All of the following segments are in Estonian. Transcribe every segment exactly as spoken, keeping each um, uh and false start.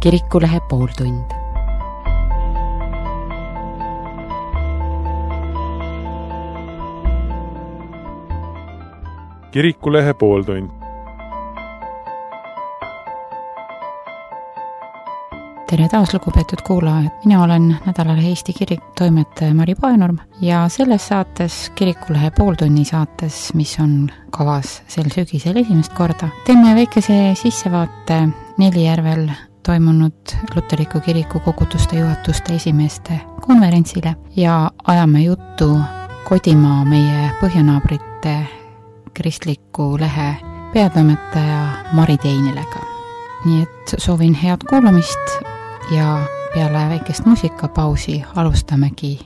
Kirikulehe pooltund. Kirikulehe pooltund. Tere taas, lugupeetud kuulajad. Mina olen nädalalehe Eesti Kirik toimetaja Mari Paenurm ja selles saates, Kirikulehe pooltunni saates, mis on kavas sel sügisel esimest korda, teeme väikese sissevaate Nelijärvel toimunud Luteriku kiriku kogutuste juhatuste esimeeste konverentsile ja ajame juttu Kodimaa meie põhjanaabrite kristliku lehe peatoimetaja Mari Teinilega. Nii et soovin head kuulamist ja peale väikest muusikapausi alustamegi.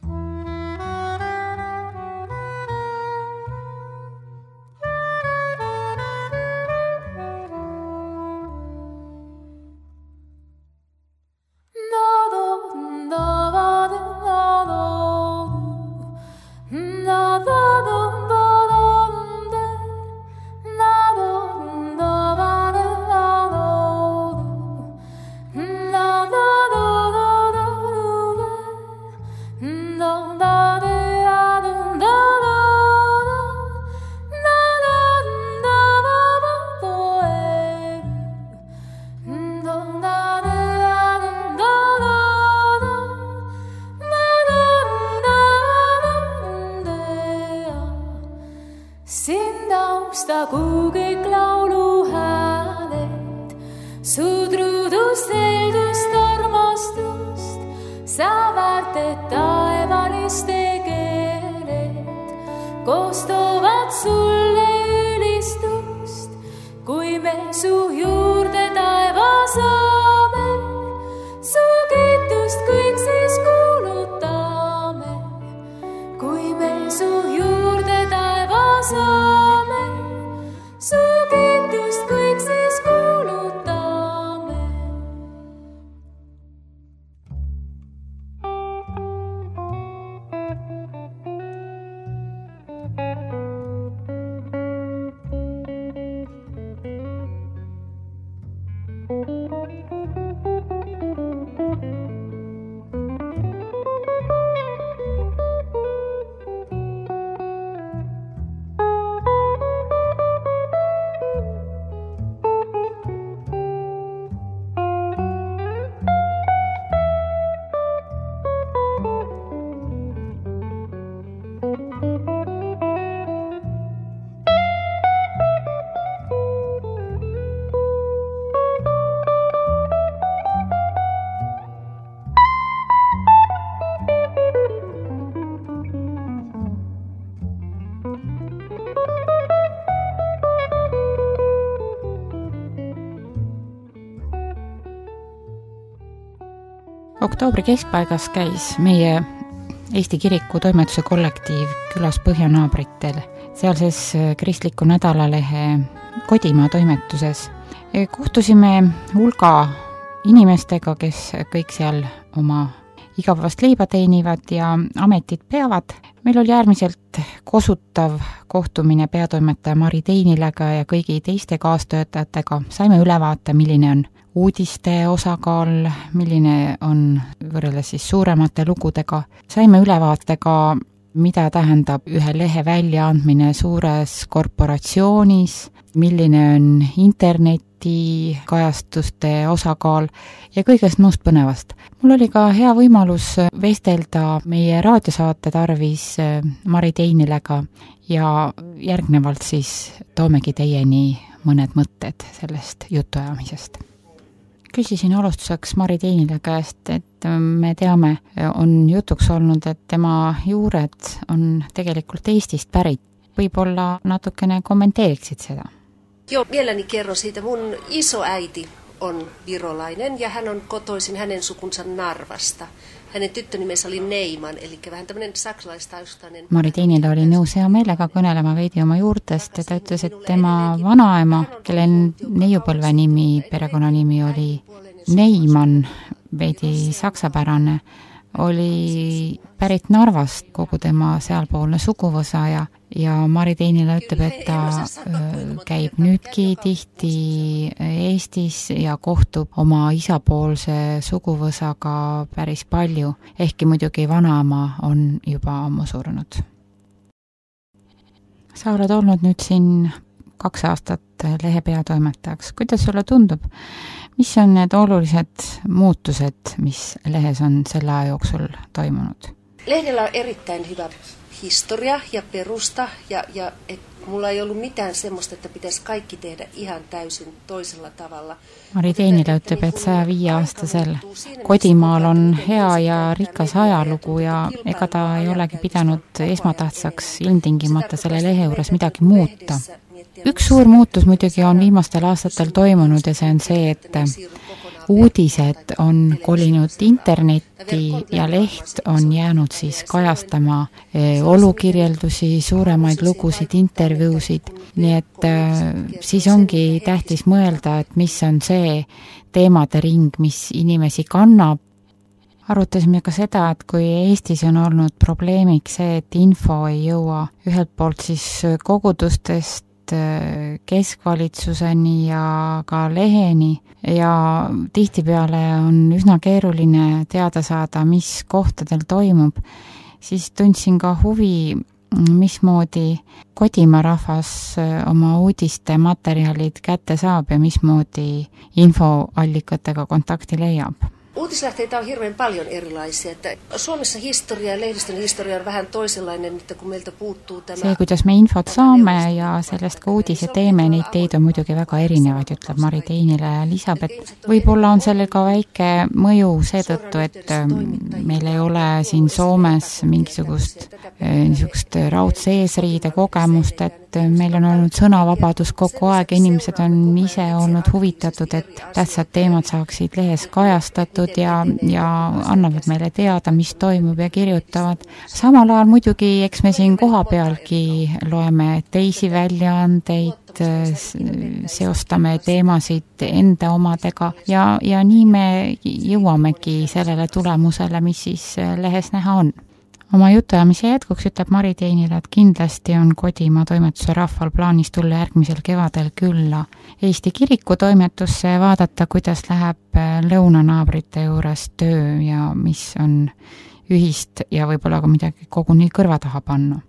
Oktoobri keskpaigas käis meie Eesti Kiriku toimetuse kollektiiv külas põhjanaabritel sealses kristliku nädalalehe Kodimaa toimetuses. Kohtusime hulga inimestega, kes kõik seal oma igavast leiba teenivad ja ametit peavad. Meil oli äärmiselt kosutav kohtumine peatoimetaja Mari Teinilega ja kõigi teiste kaastöötajatega. Saime ülevaate, milline on uudiste osakaal, milline on võrreldes siis suuremate lugudega. Saime ülevaate ka, mida tähendab ühe lehe väljaandmine suures korporatsioonis, milline on interneti kajastuste osakaal ja kõigest muust põnevast. Mul oli ka hea võimalus vestelda meie raadiosaate tarvis Mari Teinilega ja järgnevalt siis toomegi teieni mõned mõtted sellest jutuajamisest. Küsisin alustuseks Mari Teinile käest, et me teame, on jutuks olnud, et tema juured on tegelikult Eestist pärit. Võib-olla natukene kommenteeriksid seda? Joo, mielelläni kerron siitä. Mun isoäiti on virolainen ja hän on kotoisin hänen sukunsa Narvasta. Hänen tyttönimensä oli Neiman, eli vähän tämmöinen saksalaistaustainen. Mari Teinile oli nõus hea meelega kõnelema veidi oma juurtest ja ta ütles, et tema vanaema, kelle neiupõlve nimi, perekonnanimi oli Neiman, veidi saksapärane, oli pärit Narvast, kogu tema sealpoolne suguvõsa ja, ja Mari Teinila ütleb, et ta käib nüüdki tihti Eestis ja kohtub oma isapoolse suguvõsaga päris palju, ehkki muidugi vanaema on juba ammu surnud. Sa oled olnud nüüd siin kaks aastat lehe peatoimetajaks. Kuidas sulle tundub? Mis on need olulised muutused, mis lehes on selle aja jooksul toimunud? Lehdellä on erittäin hyvä historia ja perusta, ja, ja et mulla ei ollut mitään semmoista, että pitäisi kaikki tehdä ihan täysin toisella tavalla. Mari Teinila ütleb, et saja viie aastasel Kodimaal on hea ja rikas ajalugu ja ega ta ei olegi pidanud esmatähtsaks ilmtingimata selle lehe juures midagi muuta. Üks suur muutus muidugi on viimastel aastatel toimunud ja see on see, et uudised on kolinud internetti ja leht on jäänud siis kajastama olukirjeldusi, suuremaid lugusid, intervjuusid, nii et siis ongi tähtis mõelda, et mis on see teemade ring, mis inimesi kannab. Arutasime ka seda, et kui Eestis on olnud probleemiks see, et info ei jõua ühelt poolt siis kogudustest keskvalitsuseni ja ka leheni ja tihtipeale on üsna keeruline teada saada, mis kohtadel toimub, siis tundsin ka huvi, mismoodi Kodimaa rahvas oma uudiste materjalid kätte saab ja mismoodi infoallikatega kontakti leiab. Uutislähteitä on hirveän paljon erilaisia. Että Suomessa historia ja lehdistön historia on vähän toisenlainen, että kun meiltä puuttuu tämä... See, kuidas me infot saame ja sellest ka uudise teeme, neid teid on muidugi väga erinevaid, ütleb Mari Teinila ja Elisabeth. Võib-olla on sellel ka väike mõju seetõttu, et meil ei ole siin Soomes mingisugust niisugust raudse eesriide kogemust, et meil on olnud sõnavabadus kogu aeg, inimesed on ise olnud huvitatud, et tähtsad teemad saaksid lehes kajastatud ja, ja annavad meile teada, mis toimub ja kirjutavad. Samal ajal muidugi, eks me siin koha pealgi loeme teisi väljaandeid, seostame teemasid enda omadega ja, ja nii me jõuamegi sellele tulemusele, mis siis lehes näha on. Oma jutuajamise jätkuks ütleb Mari Teinila, et kindlasti on Kodimaa toimetuse rahval plaanis tulla järgmisel kevadel külla Eesti kiriku toimetusse ja vaadata, kuidas läheb lõunanaabrite juures töö ja mis on ühist ja võib-olla ka midagi koguni kõrva taha panna.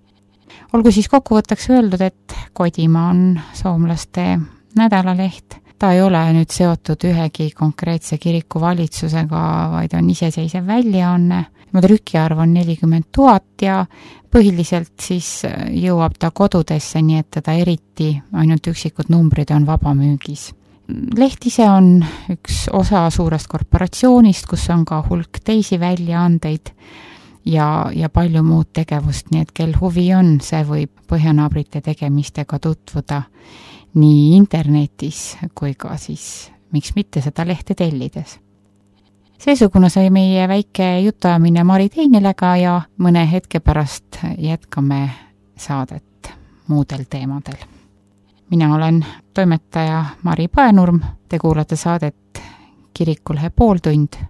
Olgu siis kokkuvõtteks öeldud, et Kodimaa on soomlaste nädalaleht. Ta ei ole nüüd seotud ühegi konkreetse kiriku valitsusega, vaid on iseseisev väljaanne. Trükiarv on nelikümmend tuhat ja põhiliselt siis jõuab ta kodudesse, nii et teda eriti ainult üksikud numbrid on vabamüügis. Leht ise on üks osa suurest korporatsioonist, kus on ka hulk teisi väljaandeid ja, ja palju muud tegevust, nii et kel huvi on, see võib põhjanaabrite tegemistega tutvuda nii internetis kui ka siis, miks mitte seda lehte tellides. Seesugune sai meie väike jutuajamine Mari Teinilaga ja mõne hetke pärast jätkame saadet muudel teemadel. Mina olen toimetaja Mari Paenurm, te kuulate saadet Kirikulehe pooltund.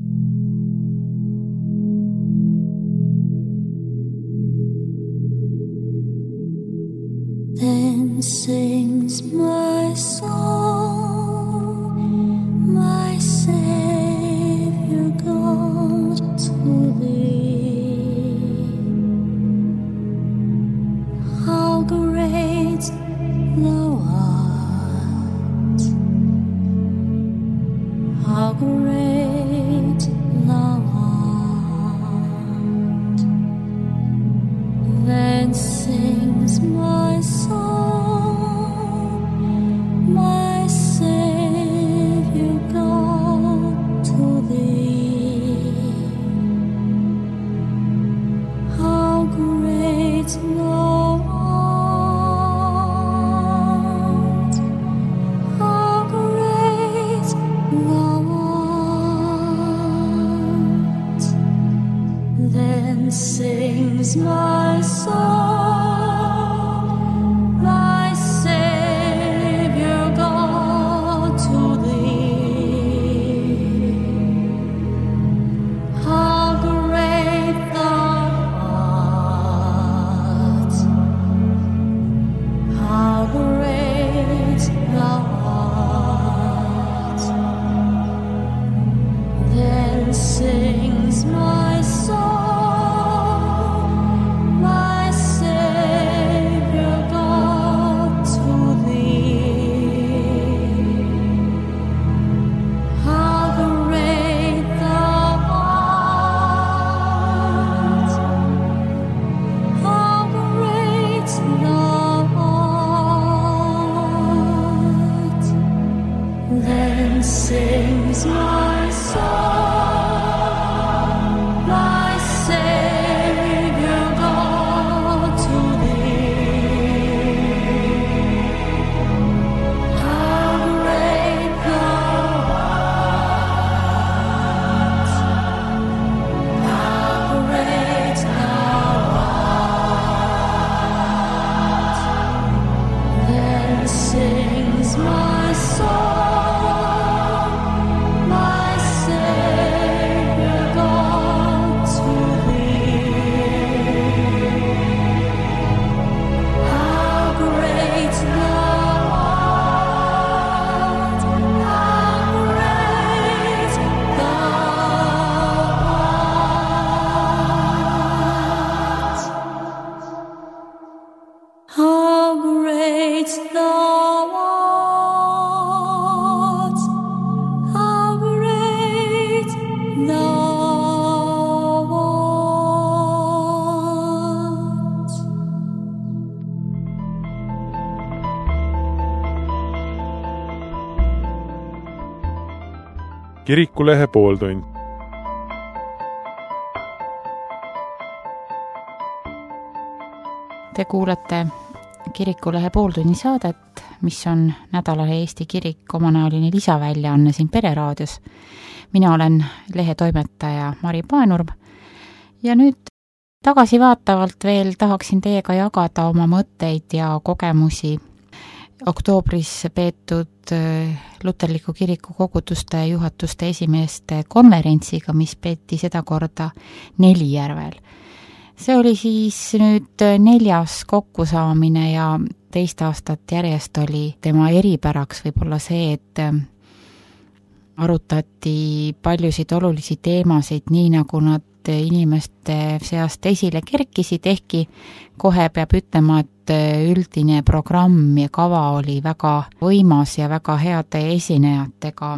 Then sings my song, my Savior God, to thee. How great thou art, how great thou art. Then sings my song, my Savior God, to thee. How great thou art, how great thou art. great thou art, how great thou art. Kirikulehe pooltund. Te kuulate Kirikulehe pooltunni saadet, mis on nädalale Eesti Kirik omanäoline lisaväljaanne siin Pereraadios. Mina olen lehe toimetaja Mari Paenurm ja nüüd tagasivaatavalt veel tahaksin teiega jagada oma mõtteid ja kogemusi oktoobris peetud Luterliku Kiriku koguduste juhatuste esimeeste konverentsiga, mis peeti sedakorda Nelijärvel. See oli siis nüüd neljas kokkusaamine ja teist aastat järjest oli tema eripäraks võib-olla see, et arutati paljusid olulisi teemasid nii, nagu nad inimeste seast esile kerkisid, ehkki kohe peab ütlema, et üldine programm ja kava oli väga võimas ja väga heade esinejatega.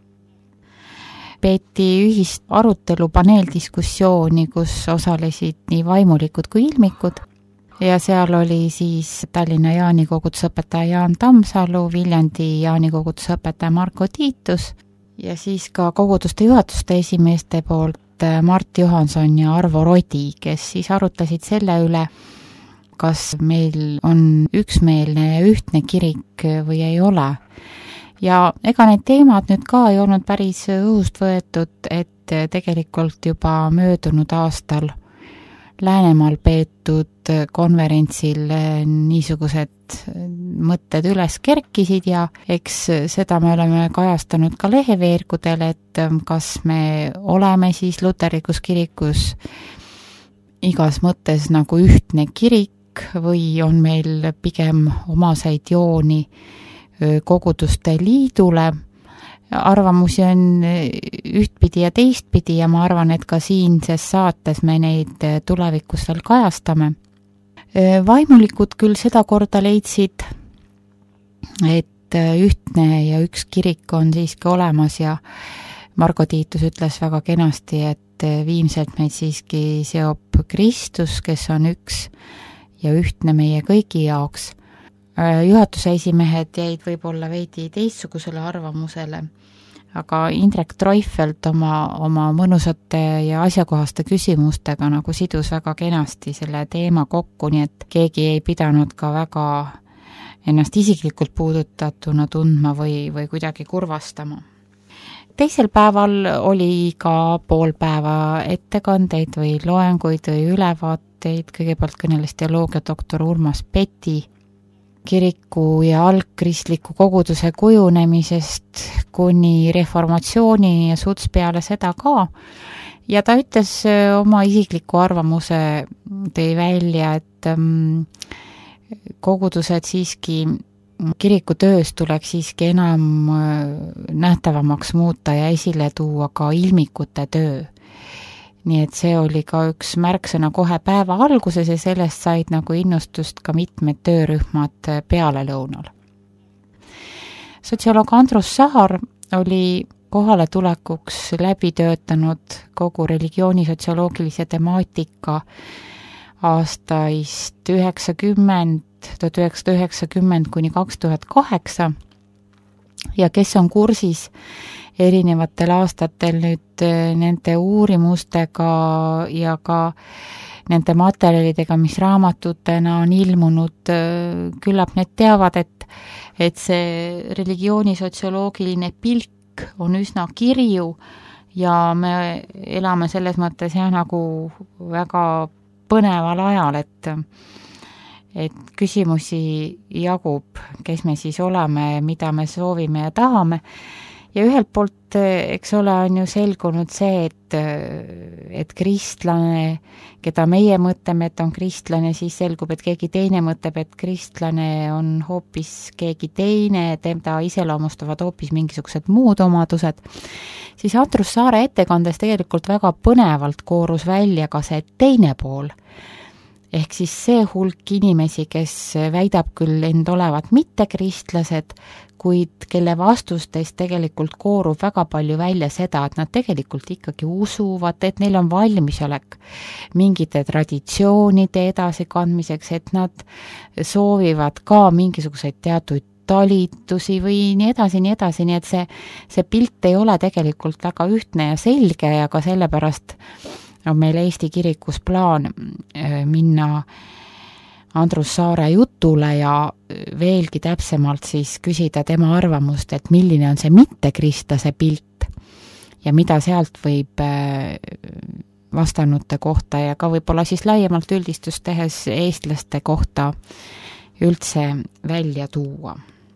Peeti ühist arutelu paneeldiskussiooni, kus osalesid nii vaimulikud kui ilmikud ja seal oli siis Tallinna Jaani kogudusõpetaja Jaan Tammsalu, Viljandi Jaani kogudusõpetaja Marko Tiitus ja siis ka koguduste juhatuste esimeeste poolt Mart Johanson ja Arvo Rodi, kes siis arutasid selle üle, kas meil on üksmeelne ja ühtne kirik või ei ole. Ja ega need teemad nüüd ka ei olnud päris õhust võetud, et tegelikult juba möödunud aastal Läänemaal peetud konverentsil niisugused mõtted üles kerkisid ja eks seda me oleme kajastanud ka leheveergudel, et kas me oleme siis luterlikus kirikus igas mõttes nagu ühtne kirik või on meil pigem omaseid jooni koguduste liidule. Arvamusi on ühtpidi ja teistpidi ja ma arvan, et ka siinses saates me neid tulevikus veel kajastame. Vaimulikud küll seda korda leidsid, et ühtne ja üks kirik on siiski olemas ja Margo Tiitus ütles väga kenasti, et viimselt meid siiski seob Kristus, kes on üks ja ühtne meie kõigi jaoks. Juhatuse esimehed jäid võib-olla veidi teistsugusele arvamusele, aga Indrek Treufelt oma, oma mõnusate ja asjakohaste küsimustega nagu sidus väga kenasti selle teema kokku, nii et keegi ei pidanud ka väga ennast isiklikult puudutatuna tundma või, või kuidagi kurvastama. Teisel päeval oli ka pool päeva ettekandeid või loenguid või ülevaateid, kõigepealt kõneles teoloogiadoktor Urmas Peti kiriku ja algkristliku koguduse kujunemisest kuni reformatsiooni ja suts peale seda ka. Ja ta ütles oma isikliku arvamuse, tõi välja, et um, kogudused siiski, kiriku töös tuleks siiski enam nähtavamaks muuta ja esile tuua ka ilmikute töö. Nii et see oli ka üks märksõna kohe päeva alguses ja sellest said nagu innustust ka mitmed töörühmad peale lõunal. Sotsioloog Andrus Saar oli kohale tulekuks läbi töötanud kogu religiooni sotsioloogilise temaatika aastaist üheksakümmend, tuhat üheksasada üheksakümmend kuni kaks tuhat kaheksa ja kes on kursis erinevatel aastatel nüüd nende uurimustega ja ka nende materjalidega, mis raamatutena on ilmunud, küllap need teavad, et, et see religiooni sotsioloogiline pilk on üsna kirju ja me elame selles mõttes jah, nagu väga põneval ajal, et et küsimusi jagub, kes me siis oleme, mida me soovime ja tahame. Ja ühelt poolt, eks ole, on ju selgunud see, et, et kristlane, keda meie mõtleme, et on kristlane, siis selgub, et keegi teine mõtleb, et kristlane on hoopis keegi teine, teda iseloomustavad hoopis mingisugused muud omadused. Siis Andrus Saare ettekandes tegelikult väga põnevalt koorus välja ka see teine pool, ehk siis see hulk inimesi, kes väidab küll end olevat mittekristlased, kuid kelle vastustest tegelikult koorub väga palju välja seda, et nad tegelikult ikkagi usuvad, et neil on valmisolek mingite traditsioonide edasikandmiseks, et nad soovivad ka mingisuguseid teatud talitusi või nii edasi, nii edasi, nii et see, see pilt ei ole tegelikult väga ühtne ja selge ja ka sellepärast on meil Eesti kirikus plaan minna Andrus Saare jutule ja veelgi täpsemalt siis küsida tema arvamust, et milline on see mittekristlase pilt ja mida sealt võib vastanute kohta ja ka võib-olla siis laiemalt üldistust tehes eestlaste kohta üldse välja tuua.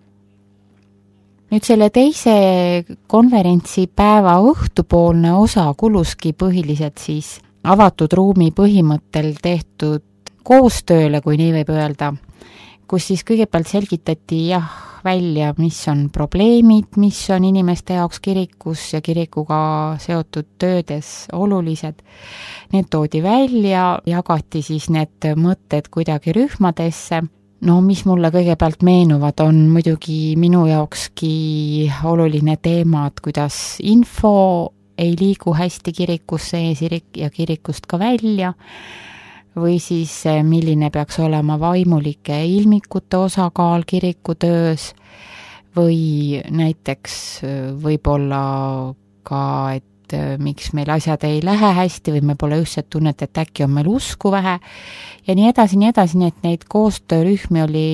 Nüüd selle teise konverentsipäeva õhtupoolne osa kuluski põhiliselt siis avatud ruumi põhimõttel tehtud koostööle, kui nii võib öelda, kus siis kõigepealt selgitati jah välja, mis on probleemid, mis on inimeste jaoks kirikus ja kirikuga seotud töödes olulised. Need toodi välja, jagati siis need mõtted kuidagi rühmadesse. No mis mulle kõigepealt meenuvad, on muidugi minu jaokski oluline teema, et kuidas info ei liigu hästi kirikusse ja kirikust ka välja, või siis milline peaks olema vaimulike ilmikute osakaal kirikutöös, või näiteks võib-olla ka, et miks meil asjad ei lähe hästi või me pole üldse tunnet, et äkki on meil usku vähe ja nii edasi, nii edasi, nii et neid koostöörühmi oli,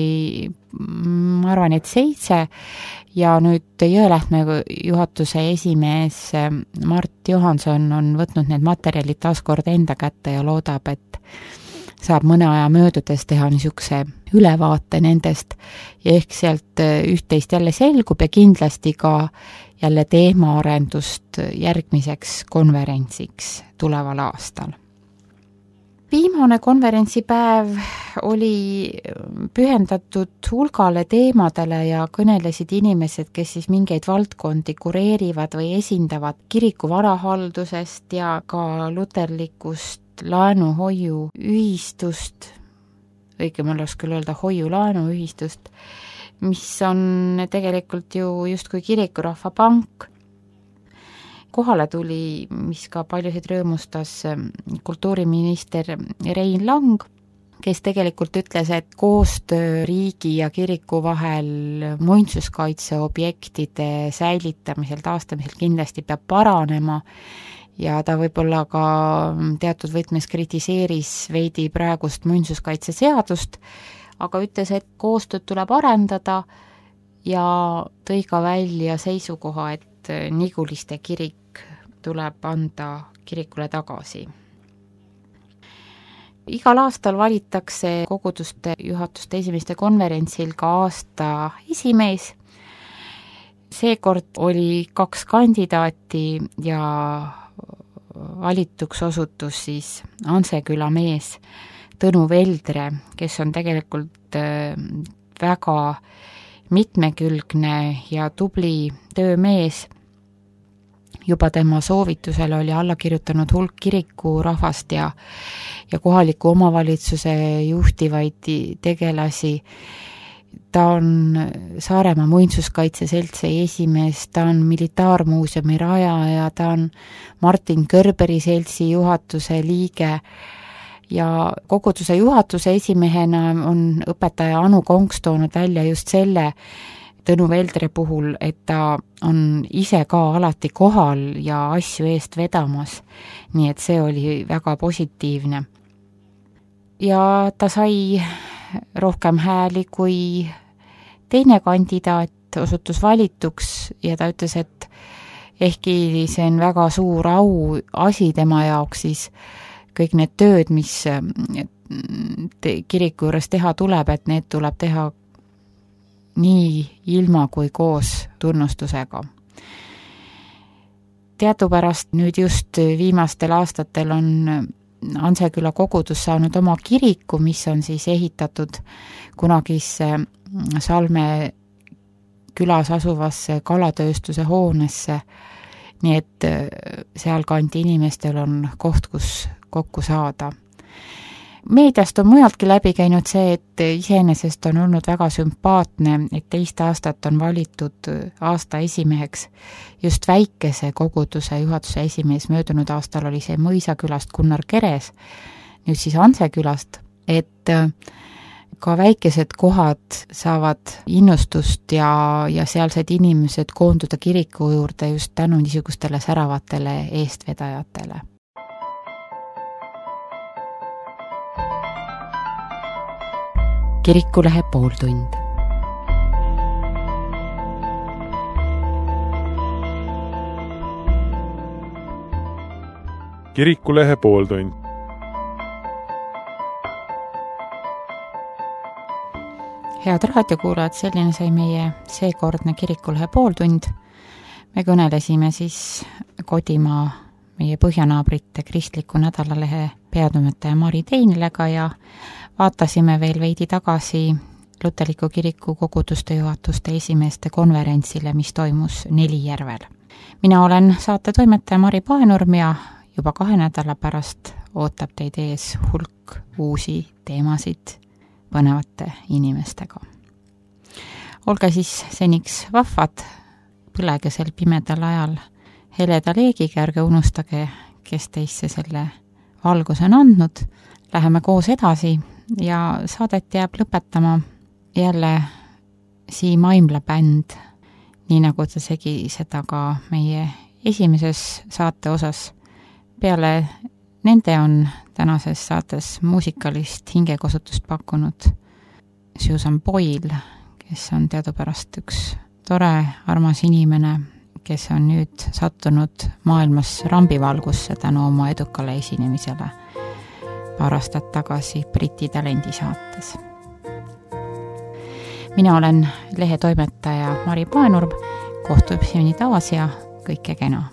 ma arvan, et seitse ja nüüd Jõelähtme juhatuse esimees Mart Johanson on võtnud need materjalid taaskord enda kätte ja loodab, et saab mõne aja möödudes teha niisuguse ülevaate nendest ja ehk sealt üht-teist jälle selgub ja kindlasti ka jälle teemaarendust järgmiseks konverentsiks tuleval aastal. Viimane konverentsipäev oli pühendatud hulgale teemadele ja kõnelesid inimesed, kes siis mingeid valdkondi kureerivad või esindavad kiriku varahaldusest ja ka luterlikust laenuhoiu ühistust, õigem oleks küll öelda hoiu-laenu ühistust, mis on tegelikult ju justkui kirikurahva pank. Kohale tuli, mis ka paljusid rõõmustas, kultuuriminister Rein Lang, kes tegelikult ütles, et koostöö riigi ja kiriku vahel muinsuskaitseobjektide säilitamisel, taastamisel kindlasti peab paranema ja ta võib-olla ka teatud võtmes kritiseeris veidi praegust muinsuskaitseseadust, aga ütles, et koostööd tuleb arendada ja tõi ka välja seisukoha, et Niguliste kirik tuleb anda kirikule tagasi. Igal aastal valitakse koguduste juhatuste esimeste konverentsil ka aasta esimees. Seekord oli kaks kandidaati ja valituks osutus siis Anseküla mees Tõnu Veldre, kes on tegelikult väga mitmekülgne ja tubli töömees. Juba tema soovitusel oli alla kirjutanud hulk kirikurahvast ja, ja kohaliku omavalitsuse juhtivaid tegelasi. Ta on Saaremaa muinsuskaitseseltsi esimees, ta on militaarmuuseumi rajaja, ta on Martin Kõrberi seltsi juhatuse liige ja koguduse juhatuse esimehena on õpetaja Anu Konks toonud välja just selle Tõnu Veldre puhul, et ta on ise ka alati kohal ja asju eest vedamas, nii et see oli väga positiivne. Ja ta sai rohkem hääli kui teine kandidaat osutus valituks ja ta ütles, et ehkki see on väga suur au asi tema jaoks, siis kõik need tööd, mis kiriku juures teha tuleb, et need tuleb teha nii ilma kui koos tunnustusega. Teadupärast nüüd just viimastel aastatel on Anseküla kogudus saanud oma kiriku, mis on siis ehitatud kunagisse Salme külas asuvasse kalatööstuse hoonesse, nii et sealkandi inimestel on koht, kus kokku saada. meediast on mujaltki läbi käinud see, et iseenesest on olnud väga sümpaatne, et teist aastat on valitud aasta esimeheks just väikese koguduse juhatuse esimees. Möödunud aastal oli see Mõisakülast Gunnar Keres, nüüd siis Ansekülast, et ka väikesed kohad saavad innustust ja, ja sealsed inimesed koonduda kiriku juurde just tänu niisugustele säravatele eestvedajatele. Kirikulehe pooltund. Kirikulehe pooltund. Head raadiokuulajad, selline sai meie seekordne Kirikulehe pooltund. Me kõnelesime siis Kodimaa meie põhjanaabrite kristliku nädalalehe peatoimetaja Mari Teinilega ja vaatasime veel veidi tagasi Luterliku kiriku koguduste juhatuste esimeeste konverentsile, mis toimus Nelijärvel. Mina olen saate toimetaja Mari Paenurm ja juba kahe nädala pärast ootab teid ees hulk uusi teemasid põnevate inimestega. Olge siis seniks vahvad, põlege sel pimedal ajal heleda leegiga, ärge unustage, kes teisse selle valguse on andnud. Läheme koos edasi ja saadet jääb lõpetama jälle Siim Aimla bänd, nii nagu ta segi seda ka meie esimeses saate osas. Peale nende on tänases saates muusikalist hingekosutust pakkunud Susan Boyle, kes on teadupärast üks tore, armas inimene, kes on nüüd sattunud maailmas rambivalgusse tänu oma edukale esinemisele paar aastat tagasi Briti talendisaates. Mina olen lehe toimetaja Mari Paenurm, kohtumiseni taas ja kõike kena.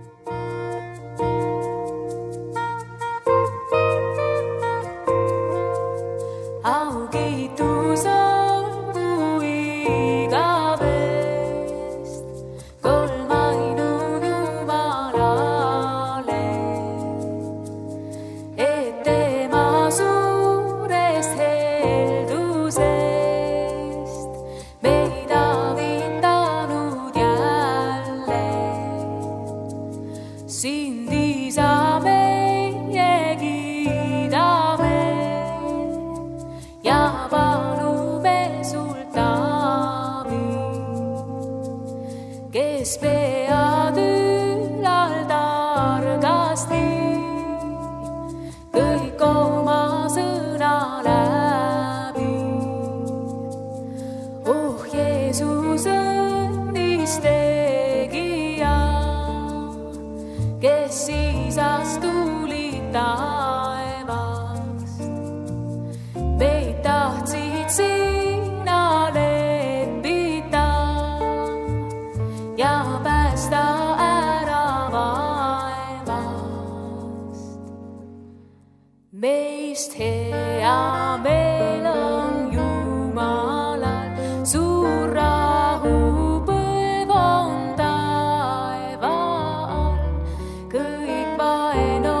Meist hea meel on Jumalal, suur rahu põlv on taeva all, kõik vaen on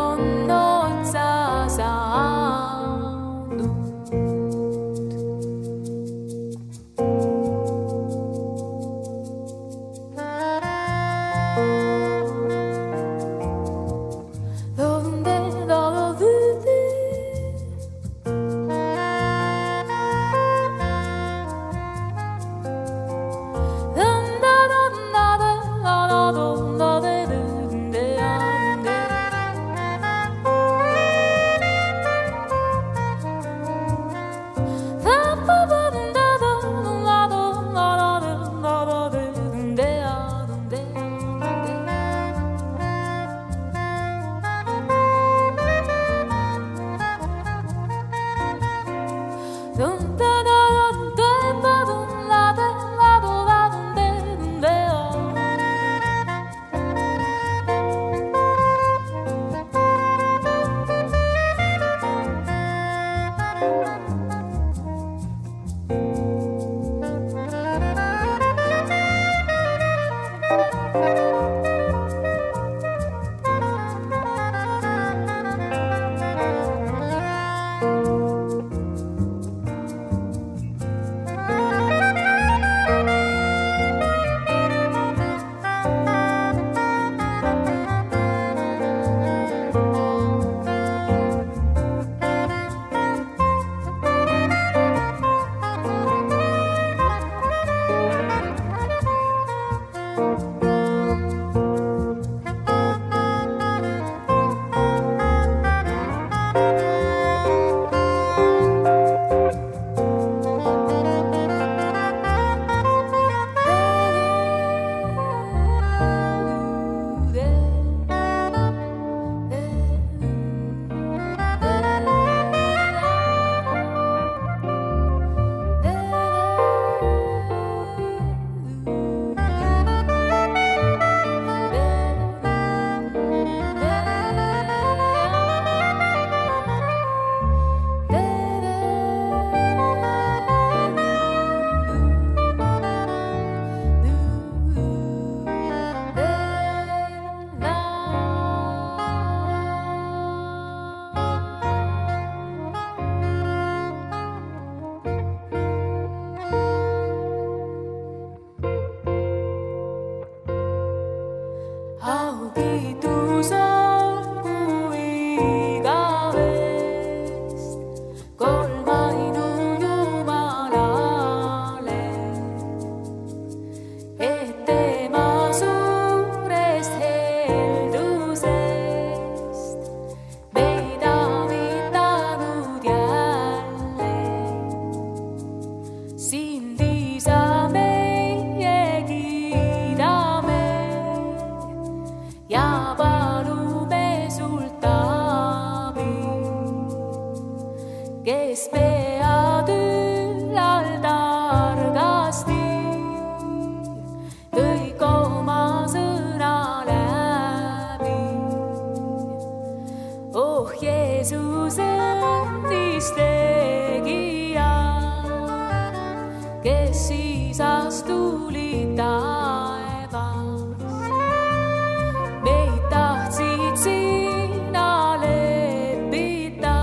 viisas tuli taevas. Meid tahtsid sina leppida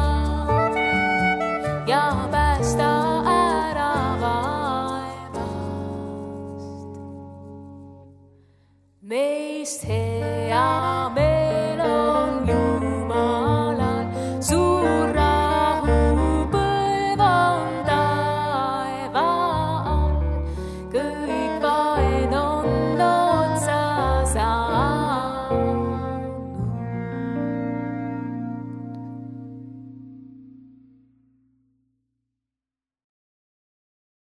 ja päästa ära vaevast. Meist hea